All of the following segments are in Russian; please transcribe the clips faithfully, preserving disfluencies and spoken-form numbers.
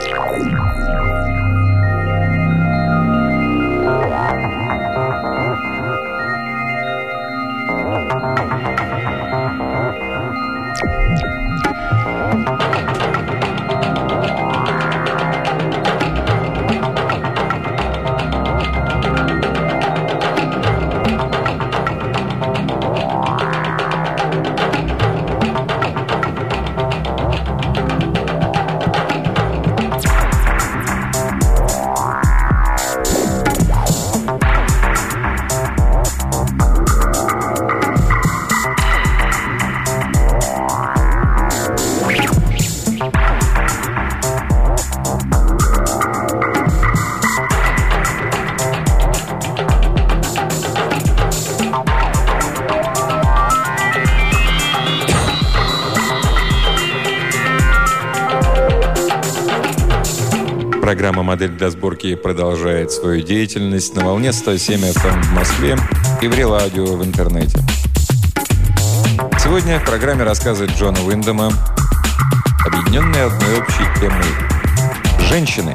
Программа «Модель для сборки» продолжает свою деятельность на волне сто семь эф эм в Москве и в Реладио в интернете. Сегодня в программе рассказы Джона Уиндема, объединенные одной общей темой – женщины.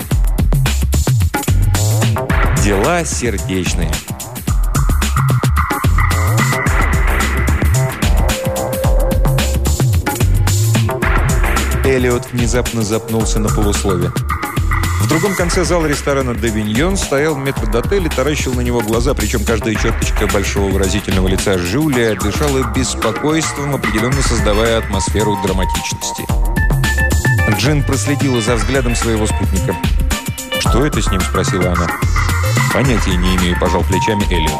Дела сердечные. Эллиот внезапно запнулся на полуслове. В другом конце зала ресторана «Давиньон» стоял метрдотель и таращил на него глаза, причем каждая черточка большого выразительного лица Жюля дышала беспокойством, определенно создавая атмосферу драматичности. Джин проследила за взглядом своего спутника. «Что это с ним?» – спросила она. «Понятия не имею», – пожал плечами Эллиот.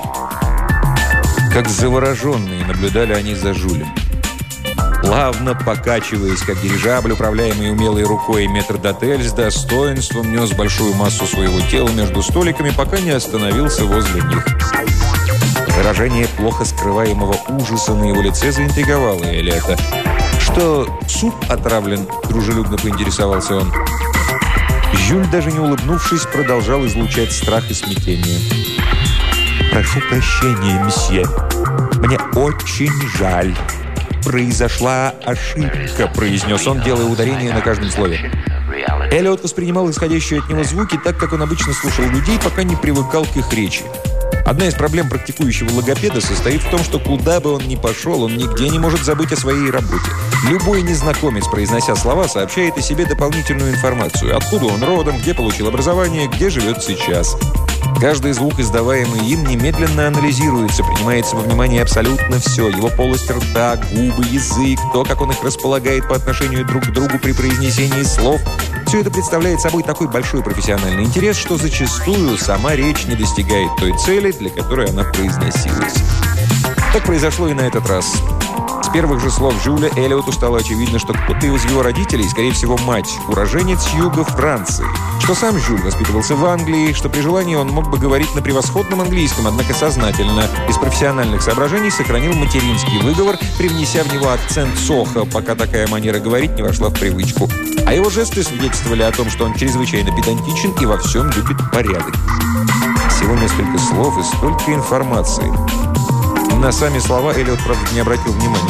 Как завороженные наблюдали они за Жюлем. Плавно покачиваясь, как дирижабль, управляемый умелой рукой, метрдотель с достоинством нес большую массу своего тела между столиками, пока не остановился возле них. Выражение плохо скрываемого ужаса на его лице заинтриговало Эллиота. «Что, суп отравлен?» – дружелюбно поинтересовался он. Жюль, даже не улыбнувшись, продолжал излучать страх и смятение. «Прошу прощения, месье. Мне очень жаль. Произошла ошибка», – произнес он, делая ударение на каждом слове. Эллиот воспринимал исходящие от него звуки так, как он обычно слушал людей, пока не привыкал к их речи. Одна из проблем практикующего логопеда состоит в том, что куда бы он ни пошел, он нигде не может забыть о своей работе. Любой незнакомец, произнося слова, сообщает о себе дополнительную информацию. Откуда он родом, где получил образование, где живет сейчас. Каждый звук, издаваемый им, немедленно анализируется, принимается во внимание абсолютно все. Его полость рта, губы, язык, то, как он их располагает по отношению друг к другу при произнесении слов. Все это представляет собой такой большой профессиональный интерес, что зачастую сама речь не достигает той цели, для которой она произносилась. Так произошло и на этот раз. С первых же слов Жюля Эллиоту стало очевидно, что кто-то из его родителей, скорее всего мать, уроженец юга Франции, что сам Жюль воспитывался в Англии, что при желании он мог бы говорить на превосходном английском, однако сознательно, из профессиональных соображений сохранил материнский выговор, привнеся в него акцент Сохо, пока такая манера говорить не вошла в привычку. А его жесты свидетельствовали о том, что он чрезвычайно педантичен и во всем любит порядок. Всего несколько слов и столько информации. На сами слова Эллиот, правда, не обратил внимания.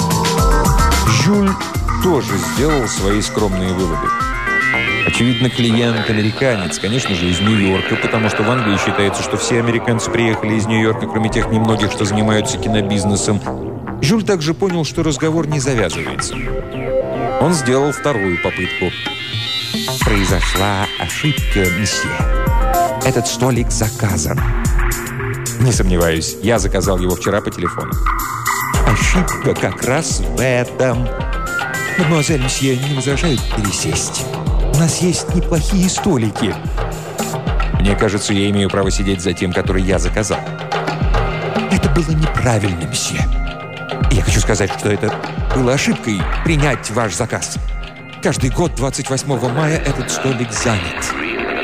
Жюль тоже сделал свои скромные выводы. Очевидно, клиент-американец, конечно же, из Нью-Йорка, потому что в Англии считается, что все американцы приехали из Нью-Йорка, кроме тех немногих, что занимаются кинобизнесом. Жюль также понял, что разговор не завязывается. Он сделал вторую попытку. «Произошла ошибка, месье. Этот столик заказан». «Не сомневаюсь, я заказал его вчера по телефону». «Ошибка как раз в этом. Мадемуазель, месье, не возражают пересесть? У нас есть неплохие столики». «Мне кажется, я имею право сидеть за тем, который я заказал». «Это было неправильно, месье. Я хочу сказать, что это было ошибкой принять ваш заказ. Каждый год двадцать восьмого мая этот столик занят».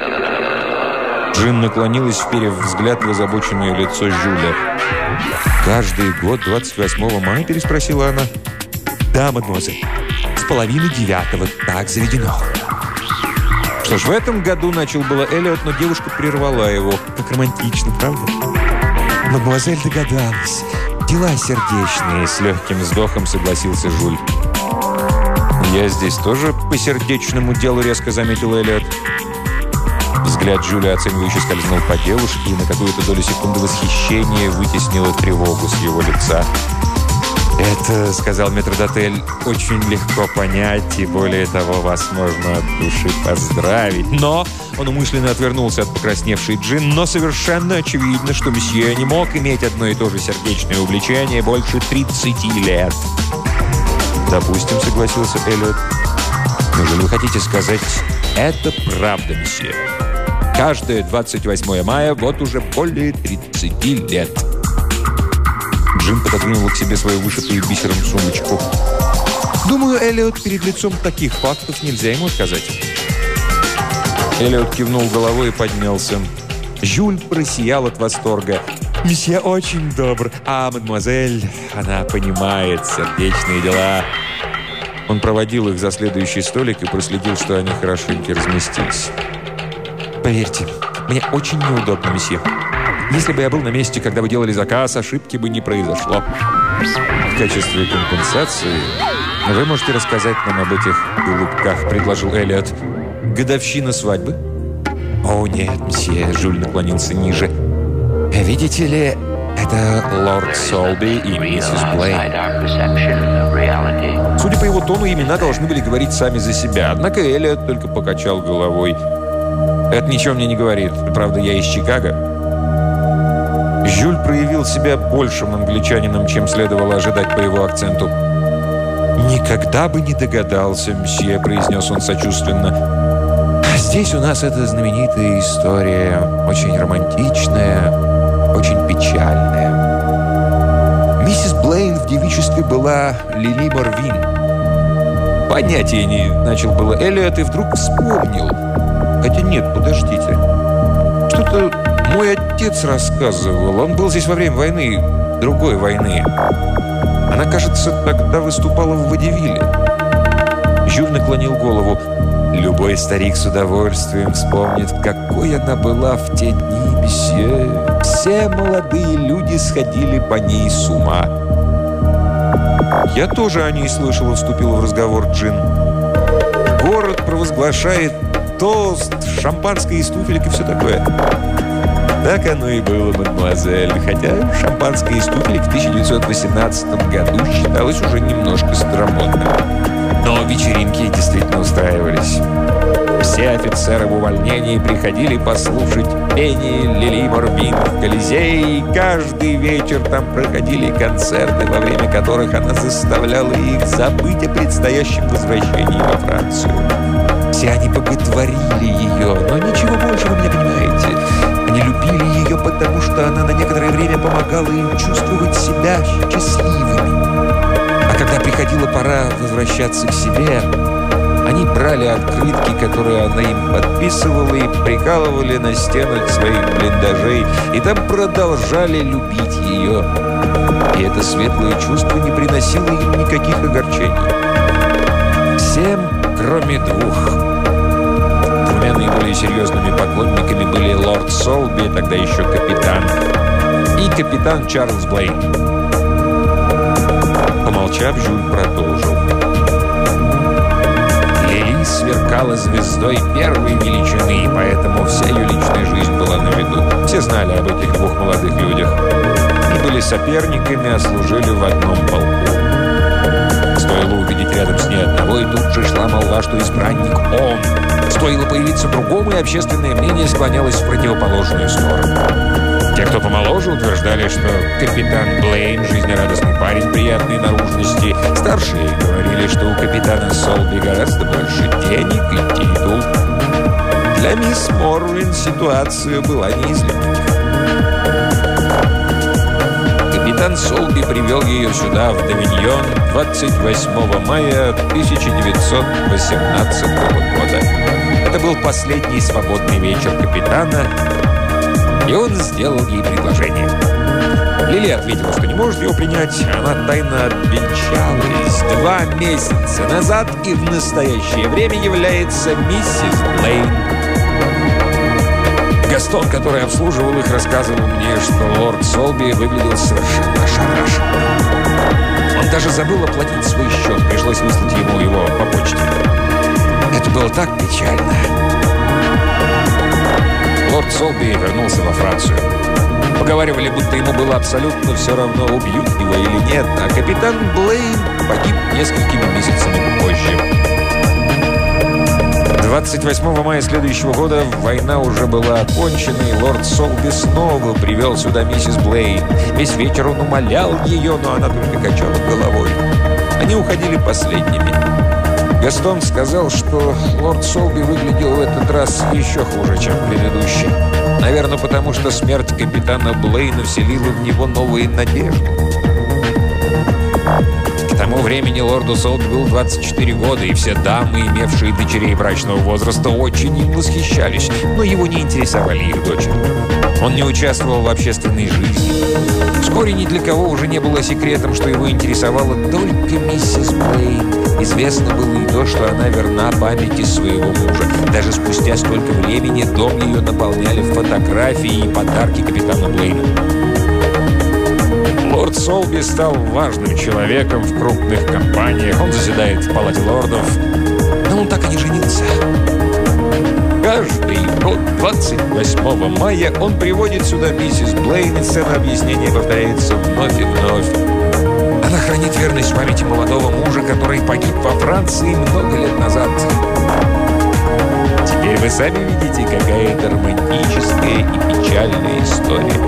Джин наклонилась, вперев взгляд в озабоченное лицо Жюля. «Каждый год двадцать восьмого мая?» – переспросила она. «Да, мадемуазель. С половины девятого. Так заведено». Что ж, в этом году начал было Эллиот, но девушка прервала его. Как романтично, правда? «Мадемуазель догадалась. Дела сердечные», – с легким вздохом согласился Жюль. «Я здесь тоже по сердечному делу», — резко заметил Эллиот. Взгляд Жюля оценивающе скользнул по девушке, и на какую-то долю секунды восхищение вытеснило тревогу с его лица. «Это, — сказал метрдотель, — очень легко понять, и более того, вас можно от души поздравить. Но...» Он умышленно отвернулся от покрасневшей Джин, но совершенно очевидно, что месье не мог иметь одно и то же сердечное увлечение больше тридцати лет. «Допустим, — согласился Эллиот. — Неужели вы хотите сказать, это правда, месье? Каждое двадцать восьмое мая вот уже более тридцати лет». Джин пододвинула к себе свою вышитую бисером сумочку. «Думаю, Эллиот, перед лицом таких фактов нельзя ему отказать». Эллиот кивнул головой и поднялся. Жюль просиял от восторга. «Месье очень добр, а мадемуазель, она понимает сердечные дела». Он проводил их за следующий столик и проследил, что они хорошенько разместились. «Поверьте, мне очень неудобно, месье. Если бы я был на месте, когда вы делали заказ, ошибки бы не произошло. В качестве компенсации вы можете рассказать нам об этих голубках», — предложил Эллиот. «Годовщина свадьбы?» «О, нет, мсье», — Жюль наклонился ниже. «Видите ли, это лорд Солби и миссис Блейн». Судя по его тону, имена должны были говорить сами за себя. Однако Эллиот только покачал головой. «Это ничего мне не говорит. Правда, я из Чикаго». Жюль проявил себя большим англичанином, чем следовало ожидать по его акценту. «Никогда бы не догадался, мсье», — произнес он сочувственно. «Здесь у нас эта знаменитая история, очень романтичная, очень печальная. Миссис Блейн в девичестве была Лили Морвин». «Понятия не...» — начал было Эллиот и вдруг вспомнил. «Хотя нет, подождите. Что-то мой отец рассказывал. Он был здесь во время войны, другой войны. Она, кажется, тогда выступала в Водевиле». Жюль наклонил голову. «Любой старик с удовольствием вспомнит, какой она была в те дни, месье. Все молодые люди сходили по ней с ума». «Я тоже о ней слышала», — вступила в разговор Джин. «Город провозглашает тост, шампанское из туфелек и все такое». Так оно и было, мадемуазель. Хотя шампанское из туфелек в тысяча девятьсот восемнадцатом году считалось уже немножко старомодным. Но вечеринки действительно устраивались. Все офицеры в увольнении приходили послушать пение Лили Морвин в Колизее, и каждый вечер там проходили концерты, во время которых она заставляла их забыть о предстоящем возвращении во Францию. Все они боготворили ее, но ничего больше, вы меня понимаете. Они любили ее, потому что она на некоторое время помогала им чувствовать себя счастливыми. А когда приходила пора возвращаться к себе, они брали открытки, которые она им подписывала, и прикалывали на стенах своих блиндажей, и там продолжали любить ее. И это светлое чувство не приносило им никаких огорчений. Всем, кроме двух. Двумя наиболее серьезными поклонниками были лорд Солби, тогда еще капитан, и капитан Чарльз Блейн. Помолчав, Жюль продолжил. Лили сверкала звездой первой величины, и поэтому вся ее личная жизнь была на виду. Все знали об этих двух молодых людях. Они были соперниками, а служили в одном полку. Стоило увидеть рядом с ней одного, и тут же шла молва, что избранник он. Стоило появиться другому, и общественное мнение склонялось в противоположную сторону. Те, кто помоложе, утверждали, что капитан Блейн – жизнерадостный парень приятной наружности. Старшие говорили, что у капитана Солби гораздо больше денег и титул. Для мисс Морвин ситуация была не из легких. Капитан Солби привел ее сюда, в Давиньон, двадцать восьмого мая тысяча девятьсот восемнадцатого года. Это был последний свободный вечер капитана, и он сделал ей предложение. Лили ответила, что не может его принять. Она тайно обвенчалась два месяца назад и в настоящее время является миссис Блейн. Гастон, который обслуживал их, рассказывал мне, что лорд Солби выглядел совершенно ошарашенным. Он даже забыл оплатить свой счет. Пришлось выслать ему его по почте. Это было так печально. Лорд Солби вернулся во Францию. Поговаривали, будто ему было абсолютно все равно, убьют его или нет, а капитан Блейн погиб несколькими месяцами позже. двадцать восьмого мая следующего года война уже была окончена, и лорд Солби снова привел сюда миссис Блейн. Весь вечер он умолял ее, но она только качала головой. Они уходили последними. Гастон сказал, что лорд Солби выглядел в этот раз еще хуже, чем предыдущий. Наверное, потому что смерть капитана Блейна вселила в него новые надежды. К тому времени лорду Солби было двадцать четыре года, и все дамы, имевшие дочерей брачного возраста, очень им восхищались, но его не интересовали их дочери. Он не участвовал в общественной жизни. Вскоре ни для кого уже не было секретом, что его интересовала только миссис Блейн. Известно было и то, что она верна памяти своего мужа. Даже спустя столько времени дом ее наполняли фотографии и подарки капитана Блейна. Лорд Солби стал важным человеком в крупных компаниях. Он заседает в Палате лордов. Но он так и не женился. Каждый год двадцать восьмого мая он приводит сюда миссис Блейн, и сцена объяснения повторяется вновь и вновь. Она хранит верность памяти молодого мужа, который погиб во Франции много лет назад. Теперь вы сами видите, какая это романтическая и печальная история.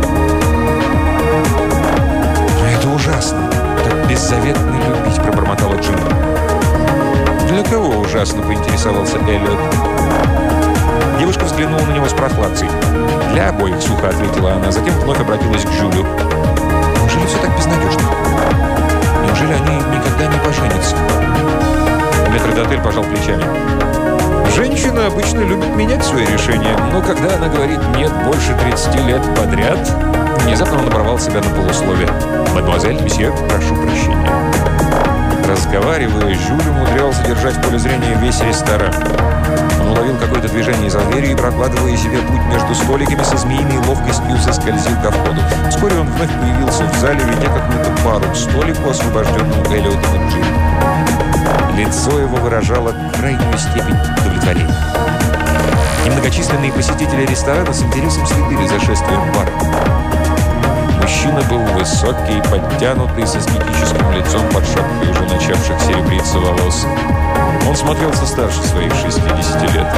«Это ужасно, так беззаветно любить», — пробормотала Джин. «Для кого ужасно?» — поинтересовался Эллиот. Девушка взглянула на него с прохладцей. «Для обоих», — сухо ответила она, затем вновь обратилась к Жюлю. «Неужели все так безнадежно? Неужели они никогда не поженятся?» Метрдотель пожал плечами. «Женщина обычно любит менять свои решения, но когда она говорит «нет» больше тридцати лет подряд...» Внезапно он оборвал себя на полусловие. «Мадемуазель, месье, прошу прощения». Разговаривая, Жюль умудрялся держать в поле зрения весь ресторан. Он уловил какое-то движение за дверью и, прокладывая себе путь между столиками, со змеиной ловкостью соскользил ко входу. Вскоре он вновь появился в зале, ведя какую-то пару к столику, освобожденному Эллиотом и Джин. Лицо его выражало крайнюю степень удовлетворения. Немногочисленные посетители ресторана с интересом следили за шествием пар. Мужчина был высокий, подтянутый, с аскетическим лицом под шапкой уже начавших серебриться волос. Он смотрелся старше своих шестидесяти лет.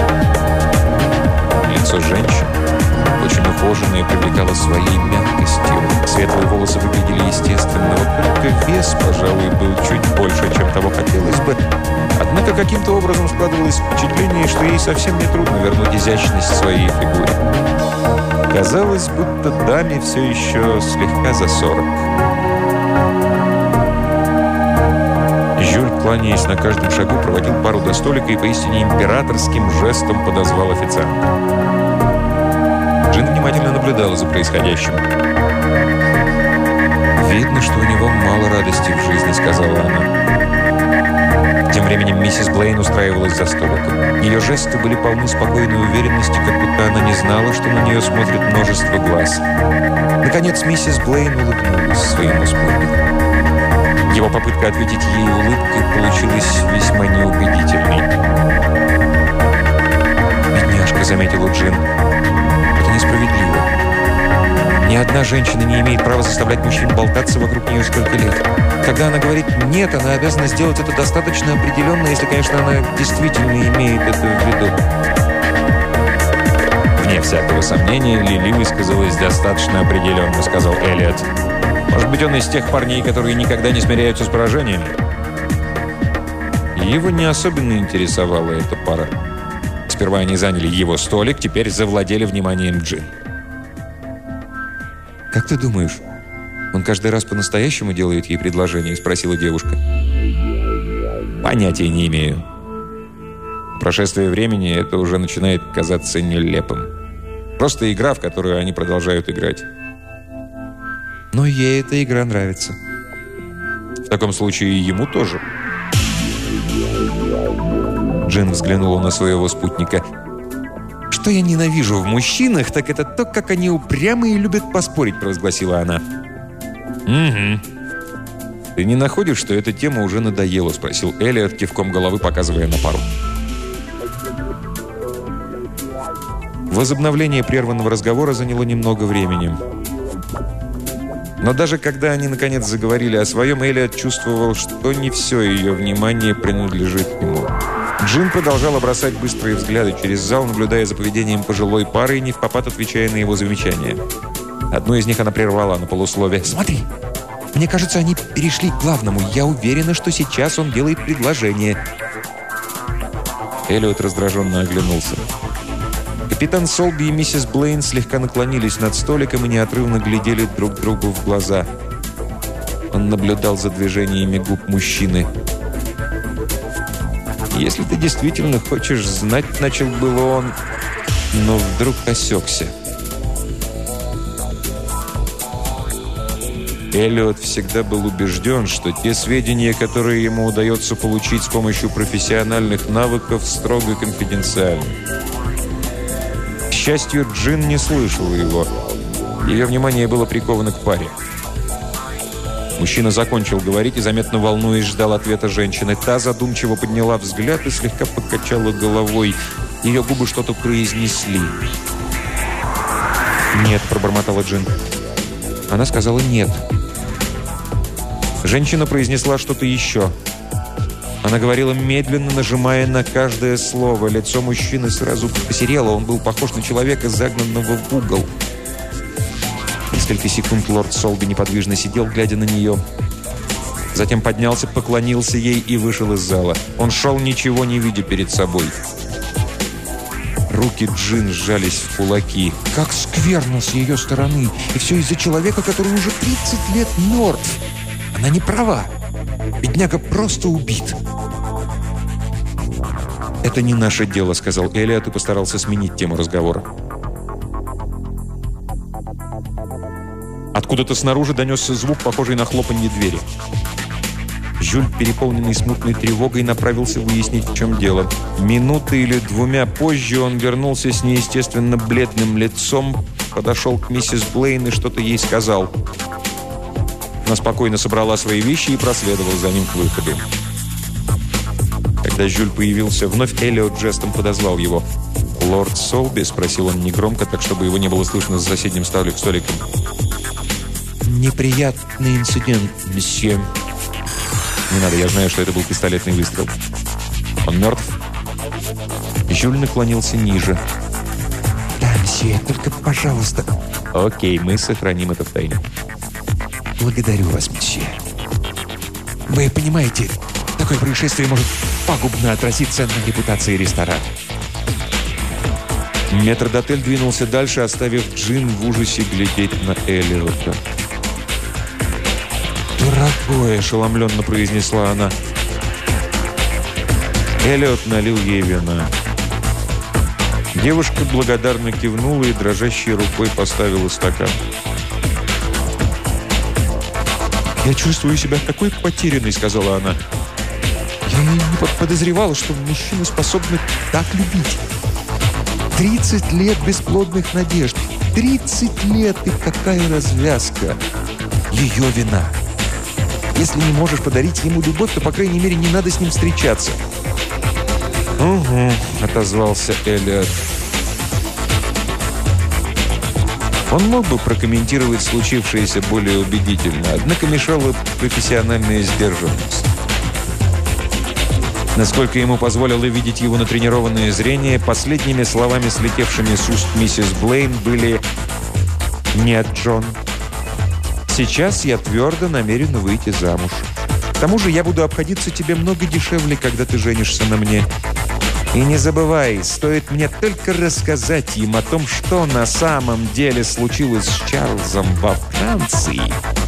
Лицо женщины, очень ухоженное, привлекало своей мягкостью. Светлые волосы выглядели естественно, вот только вес, пожалуй, был чуть больше, чем того хотелось бы. Однако каким-то образом складывалось впечатление, что ей совсем не трудно вернуть изящность своей фигуре. Казалось, будто даме все еще слегка за сорок. Жюль, кланяясь на каждом шагу, проводил пару до столика и поистине императорским жестом подозвал официанта. Джин внимательно наблюдала за происходящим. «Видно, что у него мало радости в жизни», — сказала она. Тем временем миссис Блейн устраивалась за столиком. Ее жесты были полны спокойной уверенности, как будто она не знала, что на нее смотрит множество глаз. Наконец, миссис Блейн улыбнулась своему спутнику. Его попытка ответить ей улыбкой получилась весьма неубедительной. «Бедняжка», — заметила Джин, — «это несправедливо. Ни одна женщина не имеет права заставлять мужчин болтаться вокруг нее столько лет. Когда она говорит «нет», она обязана сделать это достаточно определенно, если, конечно, она действительно имеет это в виду». «Вне всякого сомнения, Лили высказалась достаточно определенно», — сказал Эллиот. «Может быть, он из тех парней, которые никогда не смиряются с поражением?» Его не особенно интересовала эта пара. Сперва они заняли его столик, теперь завладели вниманием Джин. «Как ты думаешь, он каждый раз по-настоящему делает ей предложение?» — спросила девушка. «Понятия не имею. По прошествии времени это уже начинает казаться нелепым. Просто игра, в которую они продолжают играть». «Но ей эта игра нравится». «В таком случае и ему тоже». Джин взглянула на своего спутника. «Что я ненавижу в мужчинах, так это то, как они упрямы и любят поспорить», — провозгласила она. «Угу. «Ты не находишь, что эта тема уже надоела?» – спросил Эллиот, кивком головы показывая на пару. Возобновление прерванного разговора заняло немного времени. Но даже когда они, наконец, заговорили о своем, Эллиот чувствовал, что не все ее внимание принадлежит ему. Джин продолжала бросать быстрые взгляды через зал, наблюдая за поведением пожилой пары и невпопад отвечая на его замечания. Одну из них она прервала на полусловие. «Смотри! Мне кажется, они перешли к главному. Я уверена, что сейчас он делает предложение». Эллиот раздраженно оглянулся. Капитан Солби и миссис Блейн слегка наклонились над столиком и неотрывно глядели друг другу в глаза. Он наблюдал за движениями губ мужчины. «Если ты действительно хочешь знать», — начал было он, но вдруг осекся. Эллиот всегда был убежден, что те сведения, которые ему удается получить с помощью профессиональных навыков, строго конфиденциальны. К счастью, Джин не слышала его. Ее внимание было приковано к паре. Мужчина закончил говорить и, заметно волнуясь, ждал ответа женщины. Та задумчиво подняла взгляд и слегка покачала головой. Ее губы что-то произнесли. «Нет», — пробормотала Джин. Она сказала «нет». Женщина произнесла что-то еще. Она говорила медленно, нажимая на каждое слово. Лицо мужчины сразу посерело. Он был похож на человека, загнанного в угол. Несколько секунд лорд Солби неподвижно сидел, глядя на нее. Затем поднялся, поклонился ей и вышел из зала. Он шел, ничего не видя перед собой. Руки Джин сжались в кулаки. Как скверно с ее стороны. И все из-за человека, который уже тридцать лет мертв. Она не права. Бедняга просто убит. «Это не наше дело», — сказал Эллиот и постарался сменить тему разговора. Откуда-то снаружи донесся звук, похожий на хлопанье двери. Жюль, переполненный смутной тревогой, направился выяснить, в чем дело. Минуты или двумя позже он вернулся с неестественно бледным лицом, подошел к миссис Блейн и что-то ей сказал. Она спокойно собрала свои вещи и проследовала за ним к выходу. Когда Жюль появился вновь, Эллиот жестом подозвал его. «Лорд Солби?» – спросил он негромко, так чтобы его не было слышно за соседним столиком. «Неприятный инцидент, месье». «Не надо, я знаю, что это был пистолетный выстрел». «Он мертв?» Жюль наклонился ниже. «Да, месье, только, пожалуйста». «Окей, мы сохраним это в тайне». «Благодарю вас, месье. Вы понимаете, такое происшествие может пагубно отразиться на репутации ресторана». Метрдотель двинулся дальше, оставив Джин в ужасе глядеть на Эллиота. «Дорогой!» – ошеломленно произнесла она. Эллиот налил ей вина. Девушка благодарно кивнула и дрожащей рукой поставила стакан. «Я чувствую себя такой потерянной», — сказала она. «Я не подозревала, что мужчины способны так любить. Тридцать лет бесплодных надежд. Тридцать лет, и какая развязка. Ее вина. Если не можешь подарить ему любовь, то, по крайней мере, не надо с ним встречаться». «Угу», — отозвался Эллиот. Он мог бы прокомментировать случившееся более убедительно, однако мешала профессиональная сдержанность. Насколько ему позволило видеть его натренированное зрение, последними словами, слетевшими с уст миссис Блейн, были «Нет, Джон, сейчас я твердо намерена выйти замуж. К тому же я буду обходиться тебе много дешевле, когда ты женишься на мне. И не забывай, стоит мне только рассказать им о том, что на самом деле случилось с Чарльзом во Франции».